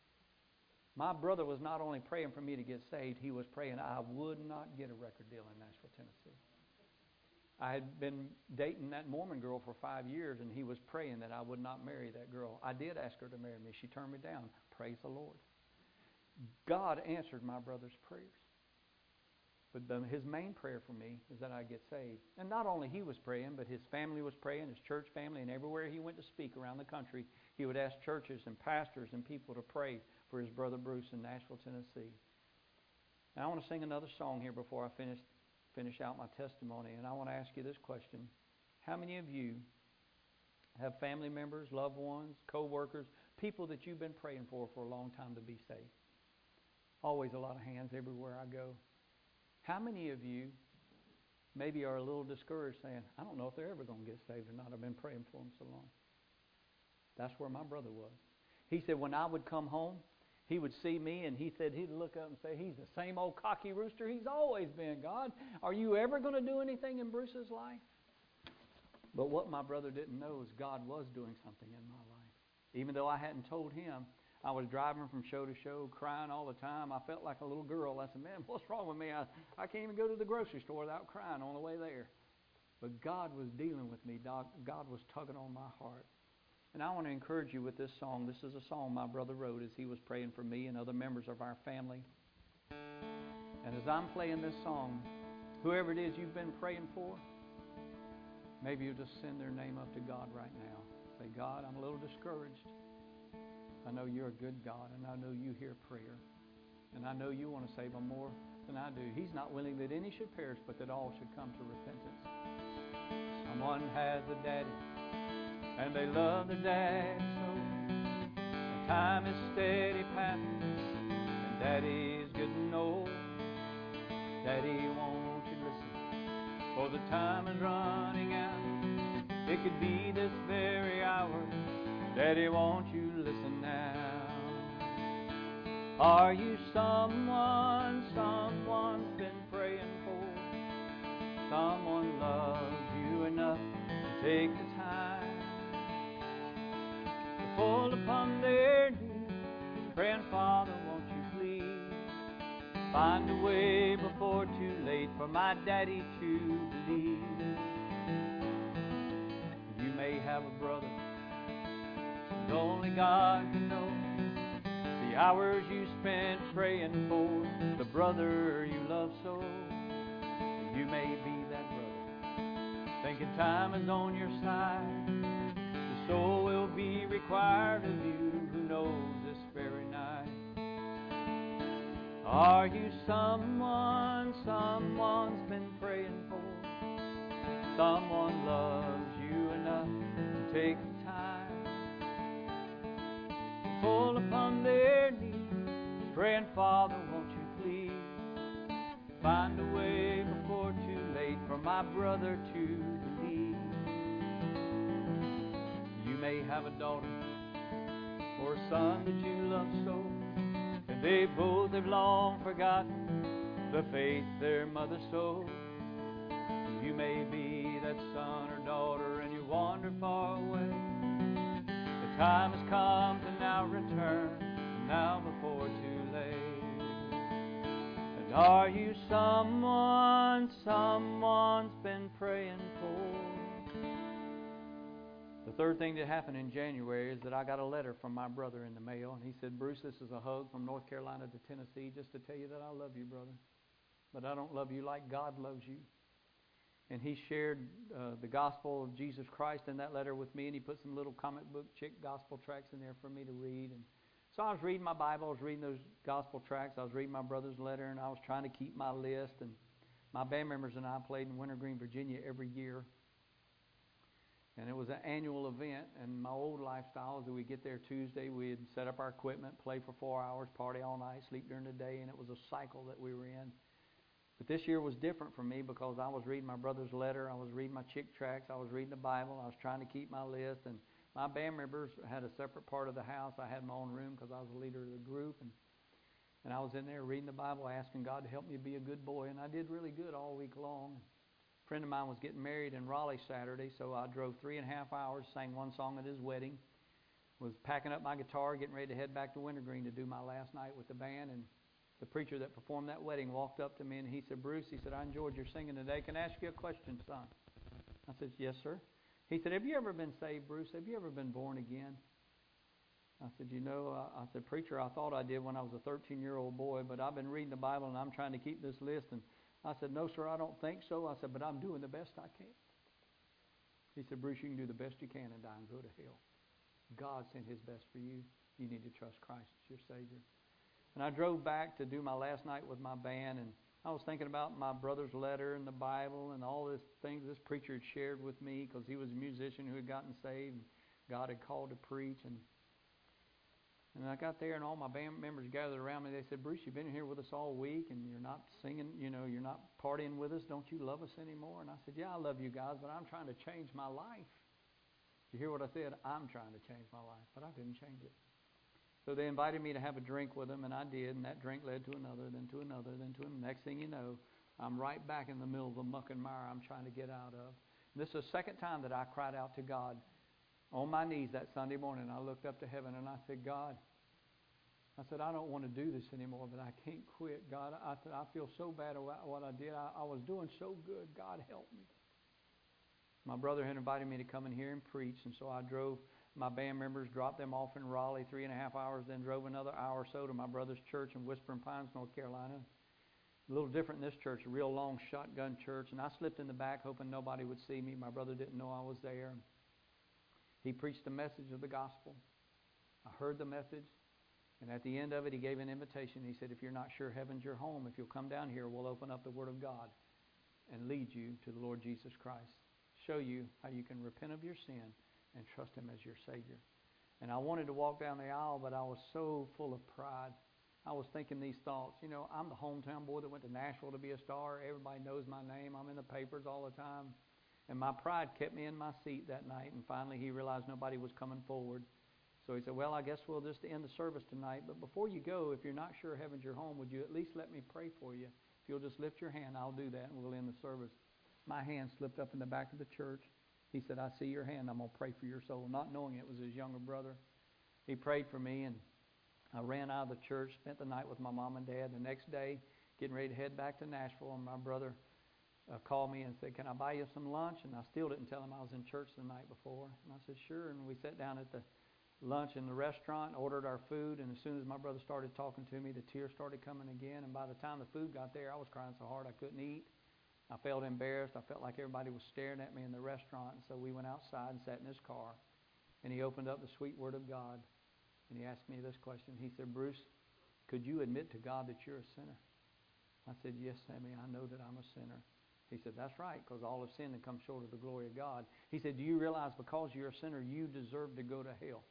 My brother was not only praying for me to get saved, he was praying I would not get a record deal in Nashville, Tennessee. I had been dating that Mormon girl for 5 years, and he was praying that I would not marry that girl. I did ask her to marry me. She turned me down. Praise the Lord. God answered my brother's prayers. But his main prayer for me is that I get saved. And not only he was praying, but his family was praying, his church family, and everywhere he went to speak around the country, he would ask churches and pastors and people to pray for his brother Bruce in Nashville, Tennessee. Now I want to sing another song here before I finish out my testimony, and I want to ask you this question. How many of you have family members, loved ones, co-workers, people that you've been praying for a long time to be saved? Always a lot of hands everywhere I go. How many of you maybe are a little discouraged saying, I don't know if they're ever going to get saved or not. I've been praying for them so long. That's where my brother was. He said when I would come home, he would see me and he said he'd look up and say, he's the same old cocky rooster he's always been. God, are you ever going to do anything in Bruce's life? But what my brother didn't know is God was doing something in my life. Even though I hadn't told him, I was driving from show to show, crying all the time. I felt like a little girl. I said, man, what's wrong with me? I can't even go to the grocery store without crying on the way there. But God was dealing with me. God was tugging on my heart. And I want to encourage you with this song. This is a song my brother wrote as he was praying for me and other members of our family. And as I'm playing this song, whoever it is you've been praying for, maybe you'll just send their name up to God right now. Say, God, I'm a little discouraged. I know you're a good God, and I know you hear prayer. And I know you want to save them more than I do. He's not willing that any should perish, but that all should come to repentance. Someone has a daddy, and they love their dad so. The time is steady passing, and daddy's getting old. Daddy, won't you listen? For the time is running out. It could be this very hour. Daddy, won't you listen now? Are you someone's been praying for? Someone loves you enough to take the time to fall upon their knees, praying, Father, won't you please find a way before too late for my daddy to believe? You may have a brother only God can know the hours you spent praying for the brother you love so. You may be that brother thinking time is on your side. The soul will be required of you who knows this very night. Are you someone's been praying for? Someone loves you enough to take the time, fall upon their knees, praying, Father, won't you please find a way before too late for my brother to believe? You may have a daughter or a son that you love so, and they both have long forgotten the faith their mother sowed. You may be that son or daughter and you wander far away. The time has come to now return, now before too late. And are you someone's been praying for? The third thing that happened in January is that I got a letter from my brother in the mail, and he said, Bruce, this is a hug from North Carolina to Tennessee just to tell you that I love you, brother. But I don't love you like God loves you. And he shared the gospel of Jesus Christ in that letter with me, and he put some little comic book chick gospel tracts in there for me to read. And so I was reading my Bible, I was reading those gospel tracts, I was reading my brother's letter, and I was trying to keep my list. And my band members and I played in Wintergreen, Virginia every year. And it was an annual event, and my old lifestyle is that we'd get there Tuesday, we'd set up our equipment, play for 4 hours, party all night, sleep during the day, and it was a cycle that we were in. But this year was different for me because I was reading my brother's letter, I was reading my chick tracts, I was reading the Bible, I was trying to keep my list, and my band members had a separate part of the house. I had my own room because I was the leader of the group, and I was in there reading the Bible, asking God to help me be a good boy, and I did really good all week long. A friend of mine was getting married in Raleigh Saturday, so I drove 3.5 hours, sang one song at his wedding, was packing up my guitar, getting ready to head back to Wintergreen to do my last night with the band. And the preacher that performed that wedding walked up to me and he said, Bruce, he said, I enjoyed your singing today. Can I ask you a question, son? I said, yes, sir. He said, have you ever been saved, Bruce? Have you ever been born again? I said, I said, preacher, I thought I did when I was a 13-year-old boy, but I've been reading the Bible and I'm trying to keep this list. And I said, no, sir, I don't think so. I said, but I'm doing the best I can. He said, Bruce, you can do the best you can and die and go to hell. God sent his best for you. You need to trust Christ as your Savior. And I drove back to do my last night with my band, and I was thinking about my brother's letter and the Bible and all these things this preacher had shared with me because he was a musician who had gotten saved. And God had called to preach, and I got there, and all my band members gathered around me. They said, Bruce, you've been here with us all week, and you're not singing, you're not partying with us. Don't you love us anymore? And I said, yeah, I love you guys, but I'm trying to change my life. Did you hear what I said? I'm trying to change my life, but I couldn't change it. So they invited me to have a drink with them, and I did, and that drink led to another, then to another, then to another. Next thing you know, I'm right back in the middle of the muck and mire I'm trying to get out of. And this is the second time that I cried out to God on my knees that Sunday morning. I looked up to heaven, and I said, God, I said, I don't want to do this anymore, but I can't quit. God, I feel so bad about what I did. I was doing so good. God, help me. My brother had invited me to come in here and preach, and so I drove my band members, dropped them off in Raleigh 3.5 hours, then drove another hour or so to my brother's church in Whispering Pines, North Carolina. A little different in this church, a real long shotgun church, and I slipped in the back hoping nobody would see me. My brother didn't know I was there. He preached the message of the gospel. I heard the message. And at the end of it, he gave an invitation. He said, if you're not sure heaven's your home, if you'll come down here, we'll open up the Word of God and lead you to the Lord Jesus Christ. Show you how you can repent of your sin and trust Him as your Savior. And I wanted to walk down the aisle, but I was so full of pride. I was thinking these thoughts. I'm the hometown boy that went to Nashville to be a star. Everybody knows my name. I'm in the papers all the time. And my pride kept me in my seat that night. And finally, he realized nobody was coming forward. So he said, well, I guess we'll just end the service tonight. But before you go, if you're not sure heaven's your home, would you at least let me pray for you? If you'll just lift your hand, I'll do that, and we'll end the service. My hand slipped up in the back of the church. He said, I see your hand. I'm going to pray for your soul. Not knowing it was his younger brother. He prayed for me, and I ran out of the church, spent the night with my mom and dad. The next day, getting ready to head back to Nashville, and my brother called me and said, can I buy you some lunch? And I still didn't tell him I was in church the night before. And I said, sure. And we sat down at the lunch in the restaurant, ordered our food, and as soon as my brother started talking to me, the tears started coming again. And by the time the food got there, I was crying so hard I couldn't eat. I felt embarrassed. I felt like everybody was staring at me in the restaurant. And so we went outside and sat in his car. And he opened up the sweet Word of God. And he asked me this question. He said, Bruce, could you admit to God that you're a sinner? I said, yes, Sammy, I know that I'm a sinner. He said, that's right, because all have sinned and come short of the glory of God. He said, do you realize because you're a sinner, you deserve to go to hell?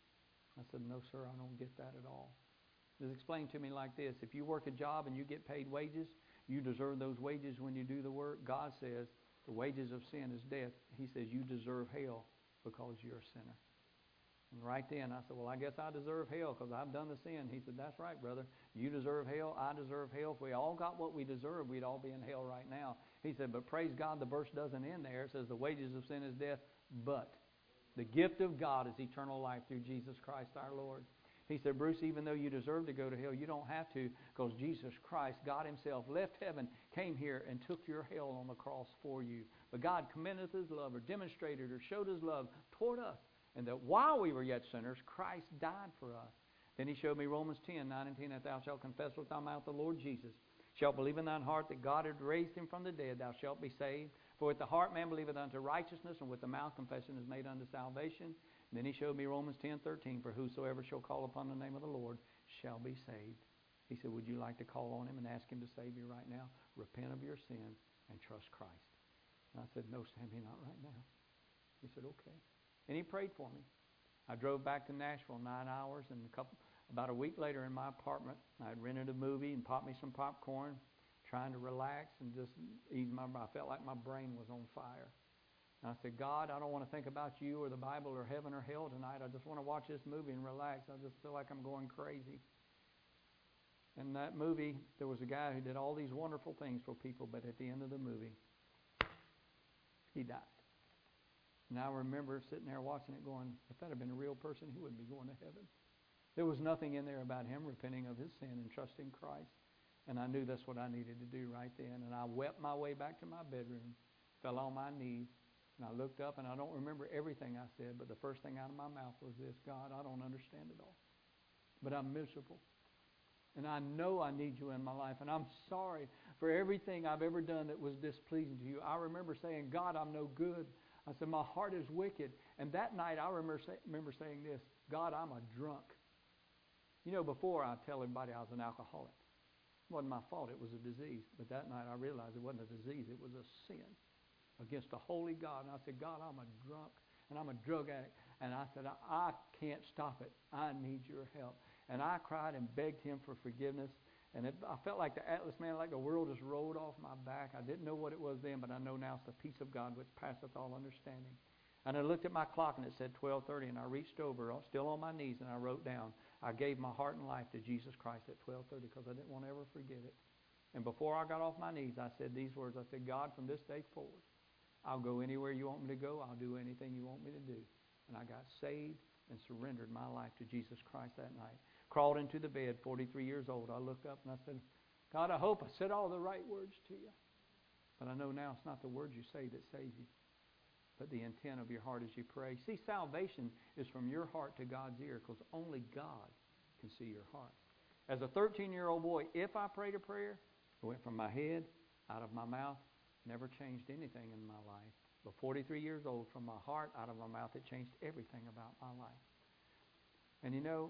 I said, no, sir, I don't get that at all. It was explained to me like this. If you work a job and you get paid wages, you deserve those wages when you do the work. God says the wages of sin is death. He says you deserve hell because you're a sinner. And right then I said, well, I guess I deserve hell because I've done the sin. He said, that's right, brother. You deserve hell. I deserve hell. If we all got what we deserve, we'd all be in hell right now. He said, but praise God, the verse doesn't end there. It says the wages of sin is death, but the gift of God is eternal life through Jesus Christ our Lord. He said, Bruce, even though you deserve to go to hell, you don't have to, because Jesus Christ, God himself, left heaven, came here, and took your hell on the cross for you. But God commendeth his love, or demonstrated, or showed his love toward us, and that while we were yet sinners, Christ died for us. Then he showed me Romans 10, 9 and 10, that thou shalt confess with thy mouth the Lord Jesus, shalt believe in thine heart that God had raised him from the dead, thou shalt be saved. For with the heart man believeth unto righteousness, and with the mouth confession is made unto salvation. And then he showed me Romans 10:13, for whosoever shall call upon the name of the Lord shall be saved. He said, would you like to call on him and ask him to save you right now? Repent of your sins and trust Christ. And I said, no, Sammy, not right now. He said, okay. And he prayed for me. I drove back to Nashville 9 hours, and about a week later in my apartment, I had rented a movie and popped me some popcorn, trying to relax and just ease my mind. I felt like my brain was on fire. And I said, God, I don't want to think about you or the Bible or heaven or hell tonight. I just want to watch this movie and relax. I just feel like I'm going crazy. In that movie, there was a guy who did all these wonderful things for people, but at the end of the movie, he died. And I remember sitting there watching it going, if that had been a real person, he wouldn't be going to heaven. There was nothing in there about him repenting of his sin and trusting Christ. And I knew that's what I needed to do right then. And I wept my way back to my bedroom, fell on my knees, and I looked up, and I don't remember everything I said, but the first thing out of my mouth was this: God, I don't understand it all, but I'm miserable. And I know I need you in my life, and I'm sorry for everything I've ever done that was displeasing to you. I remember saying, God, I'm no good. I said, my heart is wicked. And that night I remember saying this: God, I'm a drunk. You know, before I tell everybody I was an alcoholic. It wasn't my fault, it was a disease. But that night I realized it wasn't a disease, it was a sin against a holy God. And I said, God, I'm a drunk and I'm a drug addict. And I said, I can't stop it. I need your help. And I cried and begged him for forgiveness. And I felt like the Atlas man, like the world just rolled off my back. I didn't know what it was then, but I know now it's the peace of God which passeth all understanding. And I looked at my clock and it said 12:30, and I reached over, still on my knees, and I wrote down, I gave my heart and life to Jesus Christ at 12:30 because I didn't want to ever forget it. And before I got off my knees, I said these words. I said, God, from this day forward, I'll go anywhere you want me to go. I'll do anything you want me to do. And I got saved and surrendered my life to Jesus Christ that night. Crawled into the bed, 43 years old. I looked up and I said, God, I hope I said all the right words to you. But I know now it's not the words you say that save you, but the intent of your heart as you pray. See, salvation is from your heart to God's ear, because only God can see your heart. As a 13-year-old boy, if I prayed a prayer, it went from my head, out of my mouth, never changed anything in my life. But 43 years old, from my heart, out of my mouth, it changed everything about my life. And you know,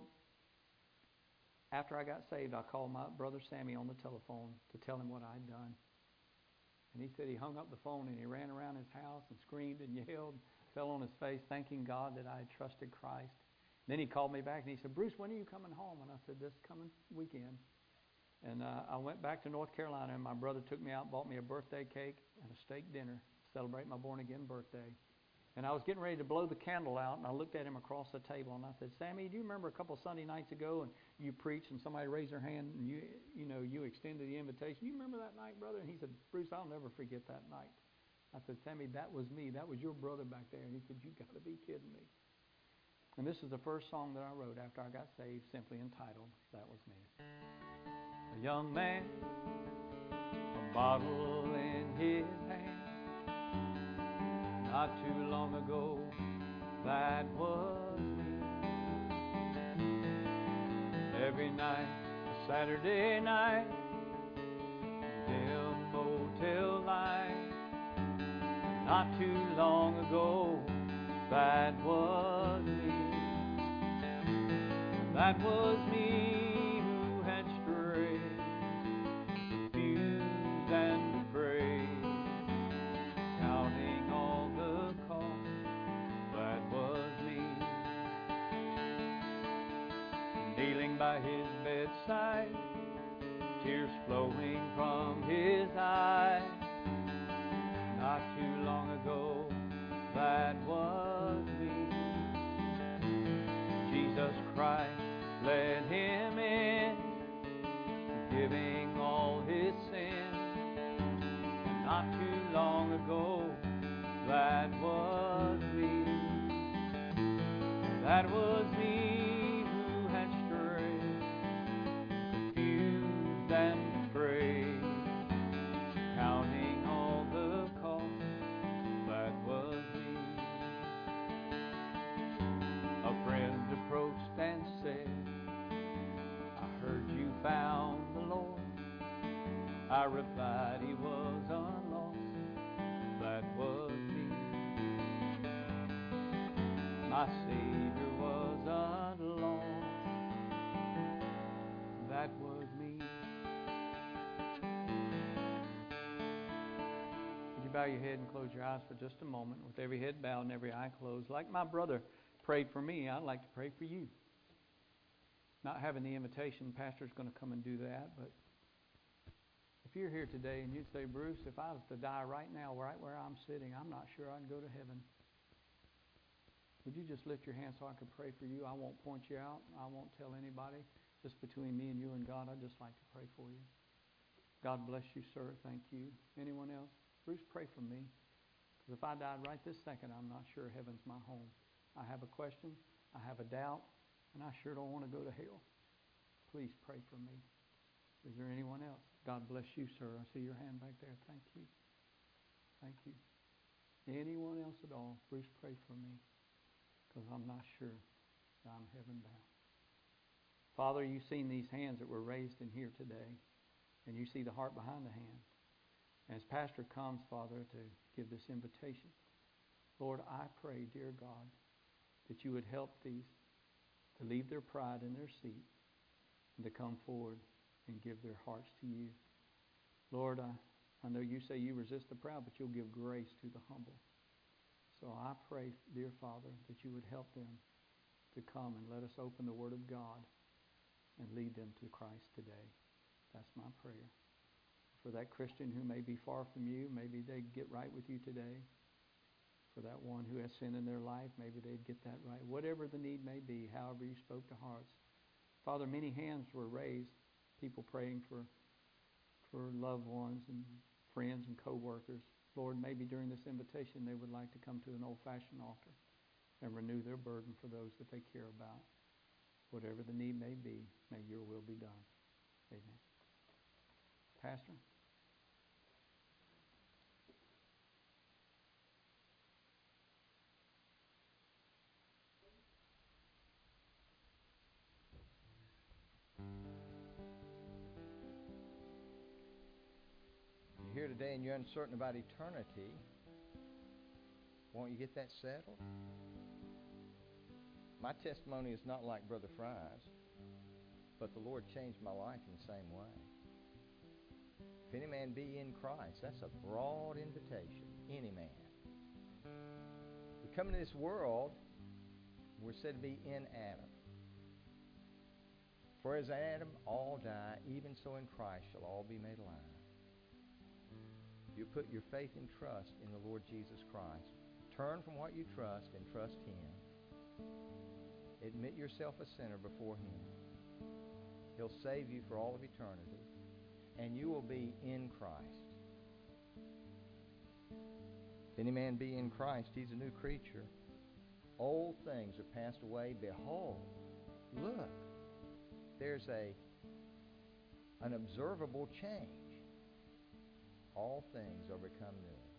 after I got saved, I called my brother Sammy on the telephone to tell him what I had done. And he said he hung up the phone and he ran around his house and screamed and yelled, fell on his face, thanking God that I had trusted Christ. Then he called me back and he said, Bruce, when are you coming home? And I said, this coming weekend. And I went back to North Carolina, and my brother took me out and bought me a birthday cake and a steak dinner to celebrate my born-again birthday. And I was getting ready to blow the candle out, and I looked at him across the table, and I said, Sammy, do you remember a couple Sunday nights ago, and you preached, and somebody raised their hand, and you extended the invitation? You remember that night, brother? And he said, Bruce, I'll never forget that night. I said, Sammy, that was me. That was your brother back there. And he said, you got to be kidding me. And this is the first song that I wrote after I got saved, simply entitled, That Was Me. A young man, a bottle in his hand. Not too long ago, that was me. Every night, a Saturday night, dim motel light. Not too long ago, that was me. That was me who had strayed, confused and afraid, counting all the cost. That was me. Kneeling by his bedside, tears flowing from his eyes. Not too long ago, that was me. Jesus Christ let him in, forgiving all his sins. And not too long ago, that was me. That was me who had strayed. I replied, he was unlost. That was me. My Savior was unlost. That was me. Would you bow your head and close your eyes for just a moment, with every head bowed and every eye closed? Like my brother prayed for me, I'd like to pray for you. Not having the invitation, pastor's going to come and do that, but if you're here today and you'd say, Bruce, if I was to die right now, right where I'm sitting, I'm not sure I'd go to heaven. Would you just lift your hand so I could pray for you? I won't point you out. I won't tell anybody. Just between me and you and God, I'd just like to pray for you. God bless you, sir. Thank you. Anyone else? Bruce, pray for me. Because if I died right this second, I'm not sure heaven's my home. I have a question. I have a doubt. And I sure don't want to go to hell. Please pray for me. Is there anyone else? God bless you, sir. I see your hand back there. Thank you. Thank you. Anyone else at all? Bruce, pray for me. Because I'm not sure that I'm heaven bound. Father, you've seen these hands that were raised in here today. And you see the heart behind the hand. And as Pastor comes, Father, to give this invitation, Lord, I pray, dear God, that you would help these to leave their pride in their seat and to come forward and give their hearts to you. Lord, I know you say you resist the proud, but you'll give grace to the humble. So I pray, dear Father, that you would help them to come and let us open the Word of God and lead them to Christ today. That's my prayer. For that Christian who may be far from you, maybe they get right with you today. For that one who has sin in their life, maybe they'd get that right. Whatever the need may be, however you spoke to hearts. Father, many hands were raised, people praying for loved ones and friends and co-workers. Lord, maybe during this invitation they would like to come to an old-fashioned altar and renew their burden for those that they care about. Whatever the need may be, may your will be done. Amen. Pastor? You're here today and you're uncertain about eternity. Won't you get that settled? My testimony is not like Brother Fry's, but the Lord changed my life in the same way. If any man be in Christ, that's a broad invitation. Any man. We come into this world, we're said to be in Adam. For as Adam all die, even so in Christ shall all be made alive. You put your faith and trust in the Lord Jesus Christ. Turn from what you trust and trust Him. Admit yourself a sinner before Him. He'll save you for all of eternity, and you will be in Christ. If any man be in Christ, he's a new creature. Old things are passed away. Behold, look, there's an observable change. All things are become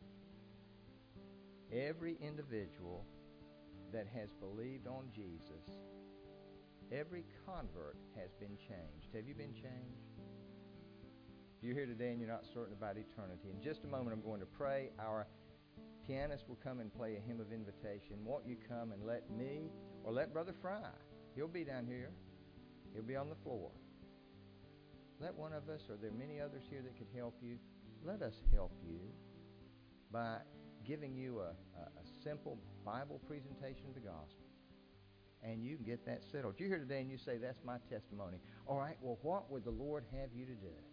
new. Every individual that has believed on Jesus, every convert has been changed. Have you been changed? If you're here today and you're not certain about eternity, in just a moment I'm going to pray. Our pianist will come and play a hymn of invitation. Won't you come and let me or let Brother Fry, he'll be down here, he'll be on the floor. Let one of us, or there are many others here that could help you. Let us help you by giving you a simple Bible presentation of the gospel. And you can get that settled. You're here today and you say, that's my testimony. All right, well, what would the Lord have you to do?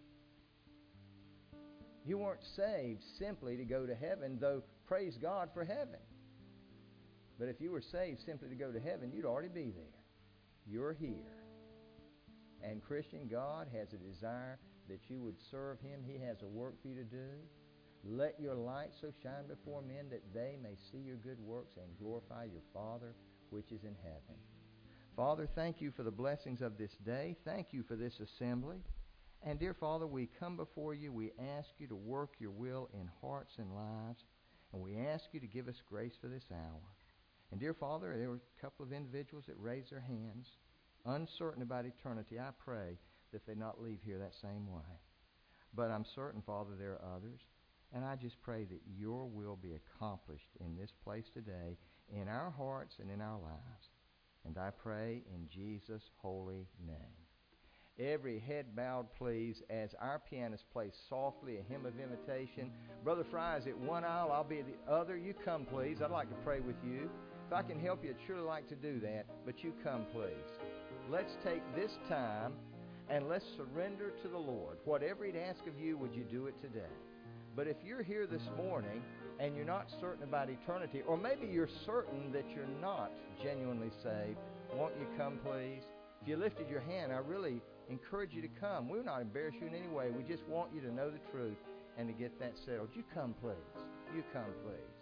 You weren't saved simply to go to heaven, though praise God for heaven. But if you were saved simply to go to heaven, you'd already be there. You're here. And Christian, God has a desire that you would serve Him. He has a work for you to do. Let your light so shine before men that they may see your good works and glorify your Father which is in heaven. Father, thank you for the blessings of this day. Thank you for this assembly. And dear Father, we come before you. We ask you to work your will in hearts and lives. And we ask you to give us grace for this hour. And dear Father, there were a couple of individuals that raised their hands, uncertain about eternity. I pray that they not leave here that same way. But I'm certain, Father, there are others. And I just pray that your will be accomplished in this place today, in our hearts and in our lives. And I pray in Jesus' holy name. Every head bowed, please, as our pianist plays softly a hymn of invitation. Brother Fry is at one aisle, I'll be at the other. You come, please. I'd like to pray with you. If I can help you, I'd surely like to do that, but you come, please. Let's take this time and let's surrender to the Lord. Whatever He'd ask of you, would you do it today? But if you're here this morning and you're not certain about eternity, or maybe you're certain that you're not genuinely saved, won't you come, please? If you lifted your hand, I really encourage you to come. We'll not embarrass you in any way. We just want you to know the truth and to get that settled. You come, please. You come, please.